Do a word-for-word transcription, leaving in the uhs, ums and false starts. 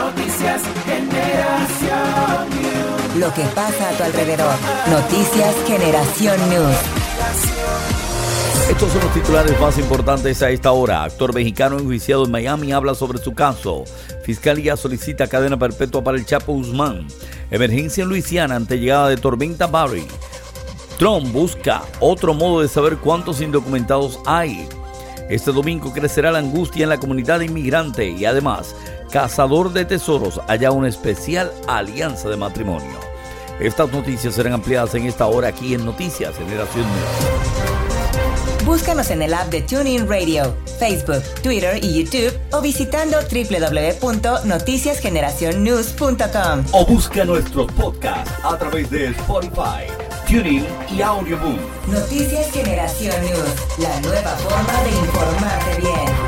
Noticias Generación News. Lo que pasa a tu alrededor. Noticias Generación News. Estos son los titulares más importantes a esta hora. Actor mexicano enjuiciado en Miami habla sobre su caso. Fiscalía solicita cadena perpetua para el Chapo Guzmán. Emergencia en Luisiana ante llegada de tormenta Barry. Trump busca otro modo de saber cuántos indocumentados hay. Este domingo crecerá la angustia en la comunidad inmigrante y además, cazador de tesoros halla una especial alianza de matrimonio. Estas noticias serán ampliadas en esta hora aquí en Noticias Generación News. Búscanos en el app de TuneIn Radio, Facebook, Twitter y YouTube o visitando doble u doble u doble u punto noticias generación news punto com. O busca nuestros podcasts a través de Spotify, TuneIn y Audioboom. Noticias Generación News, la nueva forma de informarte bien.